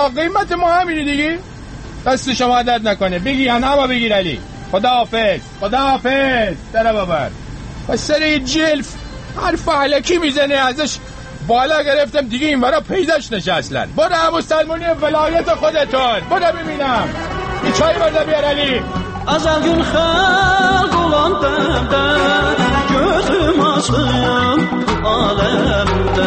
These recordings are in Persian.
آقا قیمت ما همینه دیگه. دست شما درد نکنه. بگی اما بگیر علی. خداحافظ در بابر. پس سر جلف حرف علکی میزنه ازش بالا گرفتم دیگه این ورا پیداش نشه اصلا. برو ابو سلمونی ولایت خودتون برو ببینم یه چای برده بیار علی. Azal gün xalq olan dəmdə gözüm açım aləmdə.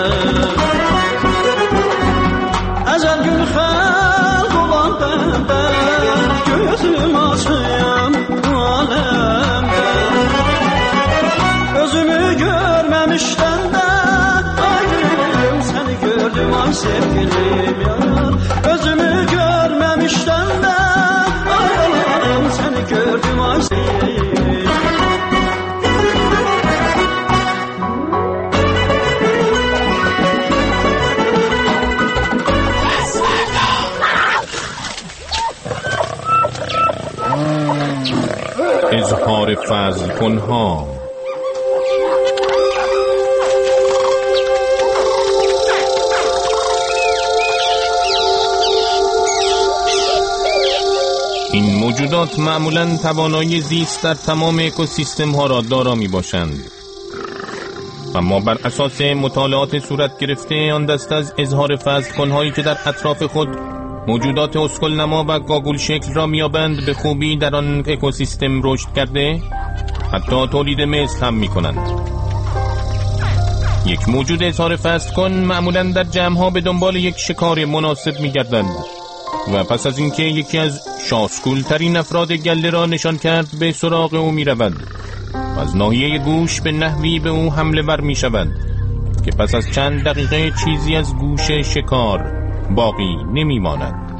Azal gün xalq olan dəmdə gözüm açım aləmdə. Özümü görməmişdən də ayrım səni gördüm ay sevgilim yar. Özümü görməmişdən də seni gördüm ay sevgilim. اظهار فضل کنها. این موجودات معمولاً توانایی زیست در تمام اکوسیستم ها را دارا می باشند، اما بر اساس مطالعات صورت گرفته آن دسته از اظهار فضل کنهایی که در اطراف خود موجودات اسکل نما و گاگول شکل را میابند به خوبی در آن اکوسیستم رشد کرده، حتی تولید مثل هم می کنند. یک موجود اظهار فضل کن معمولاً در جمع ها به دنبال یک شکار مناسب می گردند و پس از اینکه یکی از شاسکول ترین افراد گله را نشان کرد به سراغ او می رود و از ناحیه گوش به نحوی به او حمله ور می شود که پس از چند دقیقه چیزی از گوش شکار باقی نمی ماند.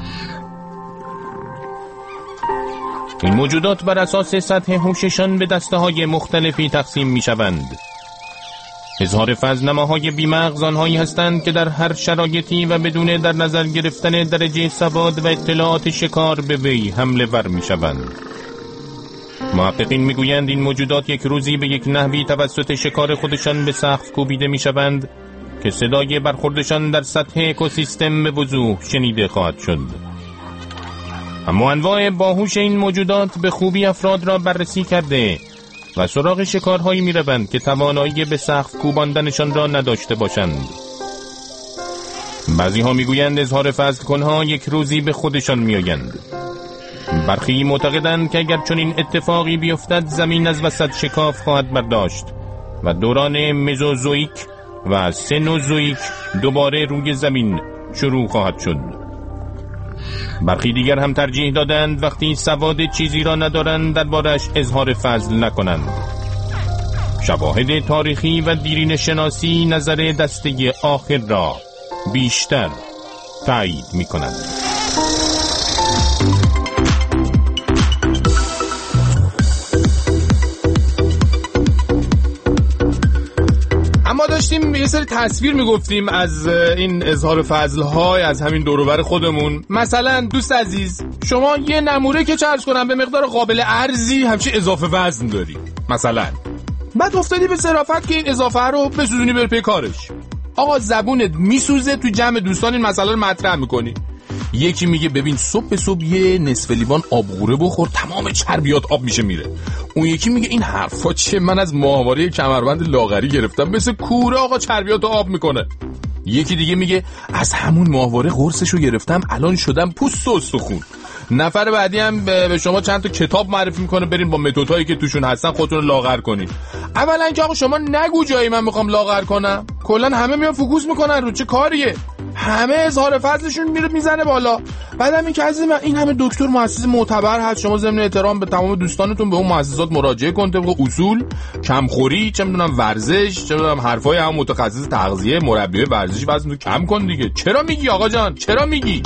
این موجودات بر اساس سطح هوششان به دسته های مختلفی تقسیم می شوند. اظهار فضل نماهای بیمغز آنهایی هستند که در هر شرایطی و بدون در نظر گرفتن درجه سواد و اطلاعات شکار به وی حمله ور می شوند. محققین می گویند این موجودات یک روزی به یک نحوی توسط شکار خودشان به سقف کوبیده می شوند که صدای برخوردشان در سطح اکوسیستم به وضوح شنیده خواهد شد. اما انواع باهوش این موجودات به خوبی افراد را بررسی کرده و سراغ شکارهایی می روند که توانایی به سقف کوباندنشان را نداشته باشند. بعضی ها می گویند اظهار فضل کنها یک روزی به خودشان می آیند. برخی معتقدند که اگر چنین اتفاقی بیفتد زمین از وسط شکاف خواهد برداشت و دوران مزوزوئیک و سنوزوئیک دوباره روی زمین شروع خواهد شد. برخی دیگر هم ترجیح دادند وقتی سواد چیزی را ندارند دربارش اظهار فضل نکنند. شواهد تاریخی و دیرین شناسی نظر دسته آخر را بیشتر تایید می کنند. اما داشتیم یه سری تصویر میگفتیم از این اظهار فضل های از همین دور و بر خودمون. مثلا دوست عزیز شما یه نموره که چرج کنم به مقدار قابل ارزی همچین اضافه وزن داری مثلا، بعد افتادی به صرافت که این اضافه رو بسوزونی بر پی کارش. آقا زبونت میسوزه تو جمع دوستان این مسئله رو مطرح میکنی. یکی میگه ببین صبح به صبح یه نصف لیوان آبغوره بخور تمام چربیات آب میشه میره. اون یکی میگه این حرفا چه، من از ماهواره کمربند لاغری گرفتم مثل کوره آقا چربیات آب میکنه. یکی دیگه میگه از همون ماهواره قرصشو گرفتم الان شدم پوست و استخون. نفر بعدی هم به شما چند تا کتاب معرفی میکنه برین با متدهایی که توشون هستن خودتون رو لاغر کنین. اولا که آقا شما نگو جایی من میخوام لاغر کنم، کلا همه میان فوکوس میکنن رو چه کاریه، همه اظهار فضلشون میره میزنه بالا. بعدم این که عزیز من این همه دکتر مؤسس معتبر هست، شما ضمن احترام به تمام دوستانتون به اون مؤسسات مراجعه کن طبق اصول، کمخوری، چه میدونم ورزش، چه میدونم حرفای هم متخصص تغذیه، مربی ورزشی وزن رو کم کن دیگه. چرا میگی آقا جان؟ چرا میگی؟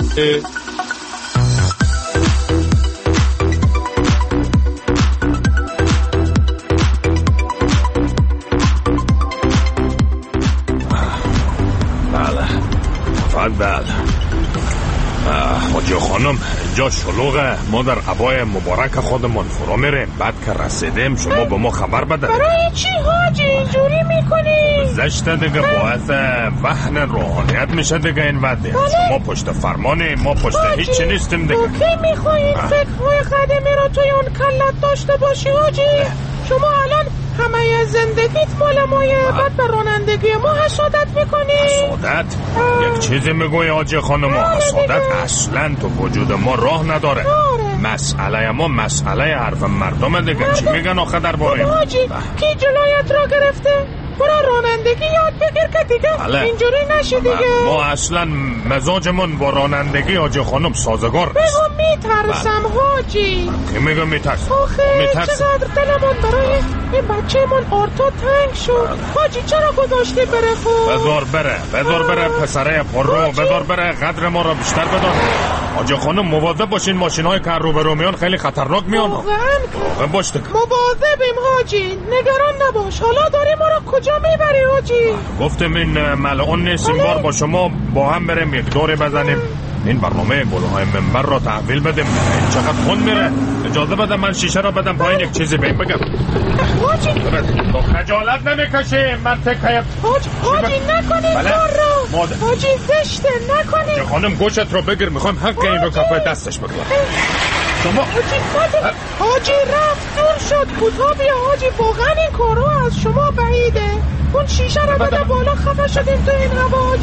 بله حاجی خانم اینجا شلوغه، ما در عبای مبارک خودمون فرو میریم، بعد که رسیدیم شما به ما خبر بده. برای چی حاجی اینجوری میکنی؟ زشته دیگه، باعث وهن روحانیت میشه دیگه این وقتی. ما پشت فرمانیم، ما پشت هیچی نیستیم دیگه. کی میخوای این فکرهای قدیمی رو توی اون کلت داشته باشی حاجی؟ شما الان همه زندگیت مال مایه، بعد به رانندگی ما حسادت میکنی؟ حسادت؟ یک چیزی میگوی حاجی خانم، حسادت اصلا تو وجود ما راه نداره. مسئله ما مسئله حرف مردم دیگه. چی میگن آخه در باره حاجی کی جلویت را گرفته؟ برو رانندگی یاد بگیر که دیگه اینجوری نشه دیگه. ما اصلا مزاجمون با رانندگی حاجی خانم سازگار نیست. بگو میترسم حاجی. کی میگه میترسم؟ آخه چقدر دلمون برای این بچه من آرتا تنگ شد. حاجی چرا گذاشتی بره خب؟ بذار بره پسره پررو، بذار بره، قدر ما رو بیشتر بدار. حاجی خانم مواظب باشین، ماشین‌های که رو به رو میان خیلی خطرناک میان. واقعا باش دیگه. مواظبیم حاجی، نگران نباش. حالا داری ما رو کجا میبری حاجی؟ گفتم این ملعون نیست، این بار با شما با هم بریم یک دوره بزنیم، این برنامه گلهای منبر را تحویل بدیم. این چقدر خون میره. اجازه بده من شیشه را بدم پایین، یک چیزی بهم بگم. حاجی تو خجالت نمیکشی؟ من تکه حاجی نکنی کار رو. حاجی زشته نکنی. خانم گوشت رو بگیر، میخوام حق این رو کفای دستش بگیرم. شما حاجی رفت دور شد. کوتاه بیا حاجی، واقعا این کارها از شما بعیده. اون شیشه رو بده بالا، خفه شدیم تو این هوا حاجی.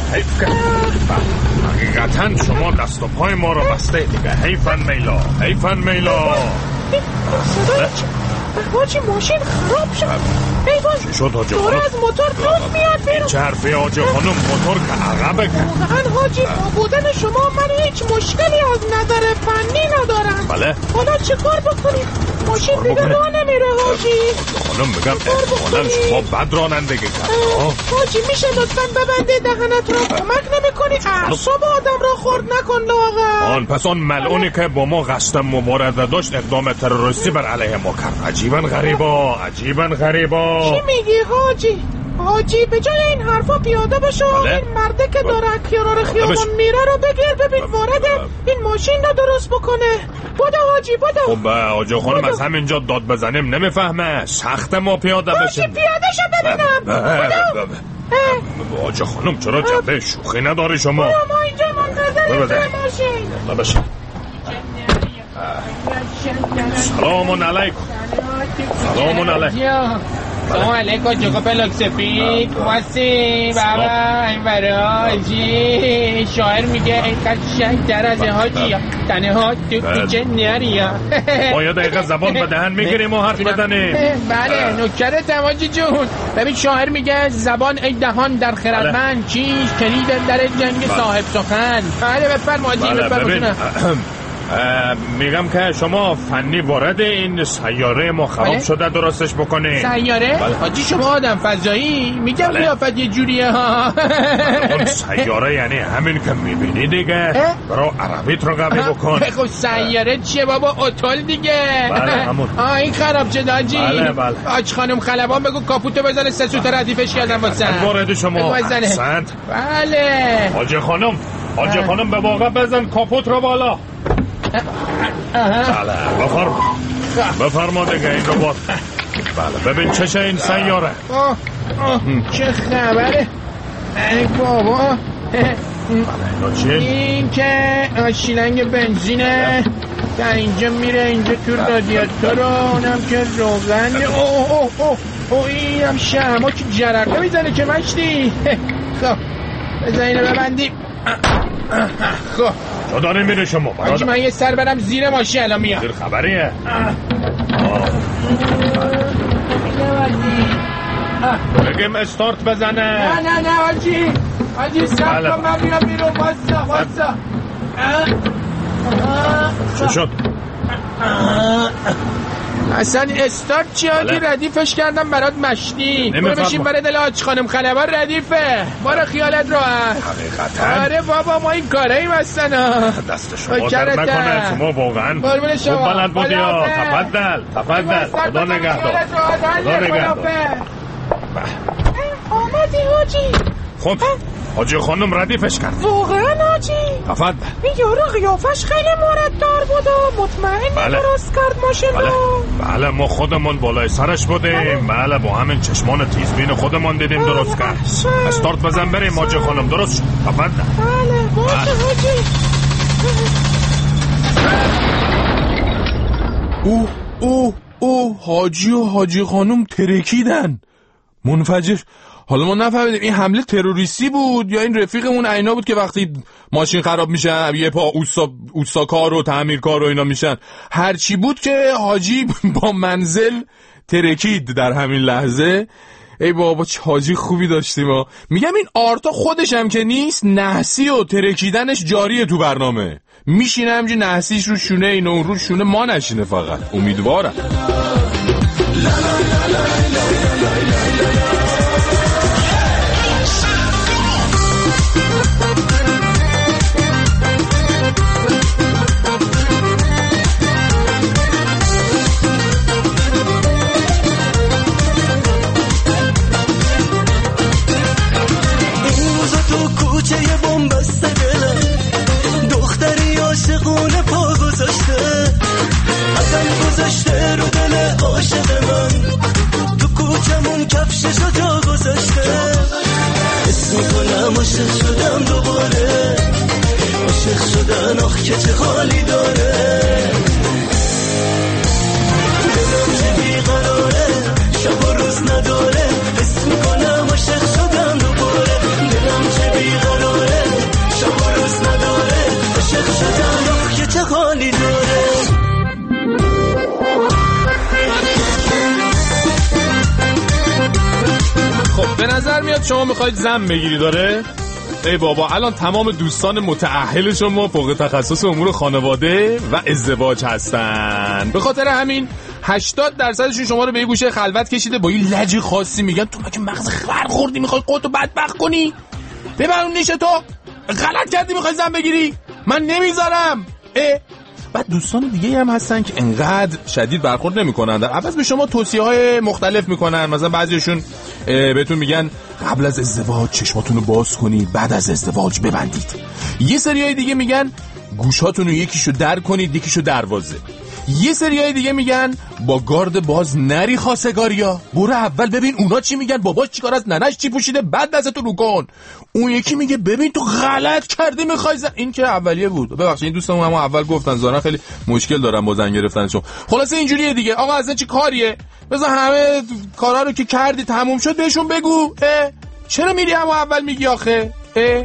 حقیقتا شما دست و پای ما رو بسته دیگه. حیفن میلا. حاجی ماشین خراب شد. چی شد حاجی خانم؟ از موتور دود میاد بیرون. چه حرفی حاجی خانم؟ موتور که عقبه که. واقعا حاجی با بودن شما من هیچ مشکلی از نظر فنی ندارم. بله. حالا چه کار بکنیم؟ ماشین دیگه راه نمیره حاجی. خانم میگم احتمالا شما بد رانندگی کرد. حاجی میشه لطفاً ببندی دهنت رو؟ کمک نمیکنی؟ اعصاب آدم را خورد نکن لاغر. پس آن ملعونی که با ما قصد مبارزه داشت اقدام تروریستی بر علیه ما کرد. عجیباً غریبا. چی میگی حاجی به جای این حرفا پیاده بشو. این مرده که داره کنار خیابون میره رو بگیر، ببین وارد این ماشین رو درست بکنه. بودو حاجی بودو. خب حاجی خانم از همینجا داد بزنیم نمیفهمه. سخت ما پیاده بشیم. حاجی پیاده شو ببینم. حاجی خانم چرا جبه شوخی نداری شما؟ ما اینجا منتظر ماشین. بشین. سلام علیکم. سلام علیکم جوکا پلاک سفید. واسی بابا این برای شاعر میگه این قشنگ در از حاجی تنه ها تو کوچه نریا. ما یه دقیقه زبان به دهن میگیریم و حرف بزنیم. بله نکرتم حاجی جون. ببین شاعر میگه زبان ای دهان در خردمند، چیش کلید در جنگ صاحب سخن. بله بفرما حاجی بفرما. میگم که شما فنی وارد این سیاره ما خراب شده درستش بکنی. سیاره؟ حاجی شما آدم فضایی؟ میگم قیافت یه جوریه ها. اون سیاره یعنی همین که میبینی دیگه. برو عربیت رو قوی بکن. خب سیاره چیه بابا؟ اتول دیگه. بله همون. این خراب شد حاجی. بله. آج خانم خلبان بگو کاپوتو بزنه، 3 سوت ردیفش کردم واسه. وارد شما. احسنت. بله. حاجی خانم به واقع بزن کاپوت رو بالا. بله بفرما دیگه این رو باز. بله ببین چشه این سیاره. چه خبره ای بابا؟ این که شیلنگ بنزینه که اینجا میره اینجا تو رادیاتور رو، اونم که روغن. این هم شما که جرقه میزنه که مشتی. خب بذار اینو ببندیم. خب تو داره میره شما حاجی من یه سر برم زیر ماشین الان میام. زیر خبریه؟ بگیم استارت بزنه. نه حاجی سب کن من میام بیرون. واسا چه شد؟ اصلا استارت چی حاجی؟ ردیفش کردم برات مشتی. برو بشین برای دل آج خانم خلبان ردیفه. برو خیالت راحت. حقیقتا آره بابا ما این کارهاییم هستن. دست شما در نکنه. شما واقعا خوب بلند بودی. تفضل خدا نگهدار. آمدی حاجی. خب حاجی خانم ردیفش کرد. واقعا حاجی؟ تفضل. این یارو قیافش خیلی مورددار بود و مطمئن درست کرد ماشین رو. بله ما خودمون بالای سرش بودیم. بله با همین چشمان تیزبین خودمون دیدیم درست کرد. استارت بزن بریم حاجی خانم. درست شد. تفضل. بله باشه حاجی. حاجی و حاجی خانم ترکیدن منفجر. حالا ما نفهمیدیم این حمله تروریستی بود یا این رفیقمون عینا بود که وقتی ماشین خراب میشه یه پا اوستاکار و تعمیرکار و اینا میشن. هرچی بود که حاجی با منزل ترکید در همین لحظه. ای بابا چه حاجی خوبی داشتیم ها. میگم این آرتا خودش هم که نیست، نحسی و ترکیدنش جاریه تو برنامه. میشینه همجی نحسیش رو شونه این اون رو شونه ما نشینه. فقط امیدوارم. گذاشته رو دل عاشق من، تو کوچمون کفششو جا گذاشته. حس میکنم عاشق شدم دوباره، عاشق شدن آخ که چه حالی داره. دلم چه بیقراره، شب و روز نداره. حس میکنم عاشق شدم دوباره. دلم چه بیقراره، شب و روز نداره. عاشق شدن آخ که چه حالی داره. خب به نظر میاد شما میخواید زن بگیری داره؟ ای بابا الان تمام دوستان متأهل شما فوق تخصص امور خانواده و ازدواج هستن. به خاطر همین 80% شما رو به یه گوشه خلوت کشیده با یه لج خاصی میگن تو مگه مغز خر خوردی میخوای خودتو بدبخت کنی؟ ببر اون نیشه تو غلط کردی میخوای زن بگیری؟ من نمیذارم. بعد دوستان دیگه هم هستن که انقدر شدید برخورد نمیکنن، در عوض به شما توصیه‌های مختلف میکنن. مثلا بعضیشون بهتون میگن قبل از ازدواج چشماتون رو باز کنید، بعد از ازدواج ببندید. یه سریای دیگه میگن گوشاتون رو یکیشو در کنید یکیشو دروازه. یه سریای دیگه میگن با گارد باز نری خواستگاریا، برو اول ببین اونا چی میگن، باباش چیکار از ننش چی پوشیده بعد دستتو رو کن. اون یکی میگه ببین تو غلط کردی میخوای این که اولیه بود. ببخشید این دوستمون هم اول گفتن ظاهرا خیلی مشکل دارن با زن گرفتنشون. خلاصه اینجوریه دیگه. آقا اصلا چی کاریه؟ بذار همه کارا رو که کردی تموم شد بهشون بگو. چرا میری همو اول میگی آخه؟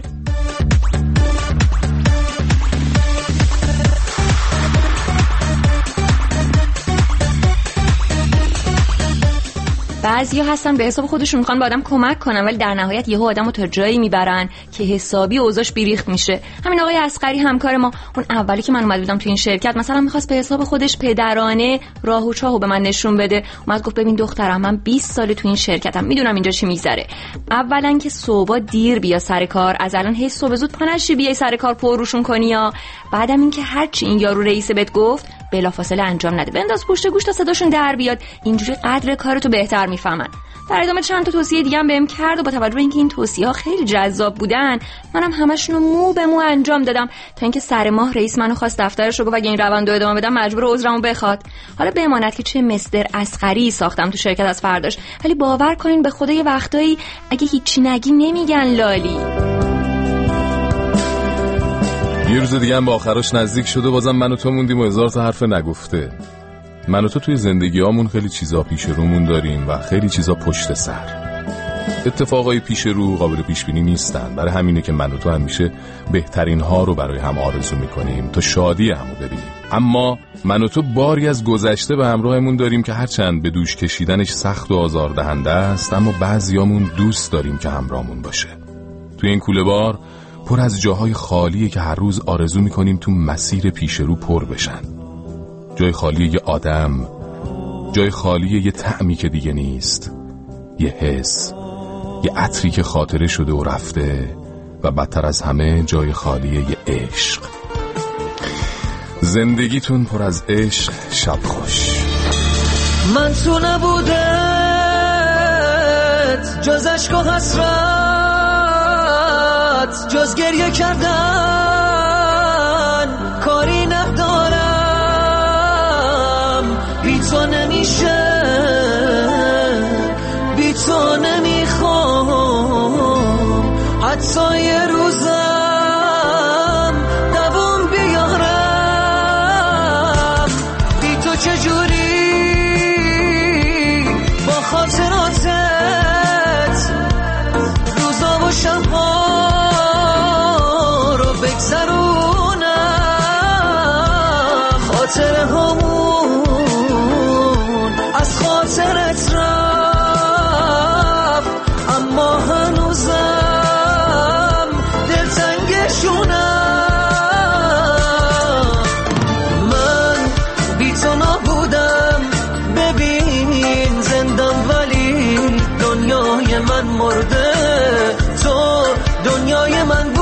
بعضیا هستن به حساب خودشون میخوان به آدم کمک کنن ولی در نهایت یهو آدمو تا جایی میبرن که حسابی اوضاعش بیریخت میشه. همین آقای عسقری همکار ما اون اولی که من اومد بودم تو این شرکت مثلا میخواست به حساب خودش پدرانه راه و چاهو به من نشون بده. اومد گفت ببین دخترم من 20 سال تو این شرکتم، میدونم اینجا چی میگذره. اولا که صبح دیر بیا سر کار، از الان هی صبح زود پا نشی بیای سر کار پر روشون کنی. یا بعدم این که هر چی این یارو رئیس بهت گفت بلافاصله انجام نده، بنداز پشت گوش تا صداشون در بیاد. اینجوری قدر کارتو بهتر میفهمن. در ادامه چند تا توصیه دیگه هم بهم کرد و با توجه به اینکه این توصیه‌ها خیلی جذاب بودن منم همشون رو مو به مو انجام دادم تا اینکه سر ماه رئیس منو خواست دفترش رو گفت اگه این روند رو ادامه بدم مجبور عذرمو بخواد. حالا بماند که چه مستر عسقری ساختم تو شرکت از فرداش، ولی باور کنین به خدا یه وقتایی اگه هیچی نگی نمیگن لالی. یه روز دیگه هم به آخرش نزدیک شده، بازم من و تو موندیم و هزار تا حرف نگفته. من و تو توی زندگیامون خیلی چیزا پیش رومون داریم و خیلی چیزا پشت سر. اتفاقای پیش رو قابل پیش بینی نیستن، برای همینه که من و تو همیشه بهترین ها رو برای هم آرزو میکنیم تا شادی همو ببینیم. اما من و تو باری از گذشته به همراهمون داریم که هرچند به دوش کشیدنش سخت و آزاردهنده است، اما بعضیامون دوست داریم که همراهمون باشه. توی این کوله بار پر از جاهای خالیه که هر روز آرزو میکنیم تو مسیر پیش رو پر بشن. جای خالی یه آدم، جای خالی یه طعمی که دیگه نیست، یه حس، یه عطری که خاطره شده و رفته، و بدتر از همه جای خالی یه عشق. زندگیتون پر از عشق. شب خوش. من تو نبودت جز عشق و حسرت واسط جز گریه کردن کاری ندارم. بی تو نمیشه، بی تو نمیخوام حتی یه روزم دوام بیارم. بی تو چجوری با خاطراتت روزا و شبها رو بگذرونم. خاطره همون از خاطرت رفت، اما هنوزم دلتنگشونم. من بی تو نبودم، ببین زندم ولی دنیای من مرده، تو دنیای من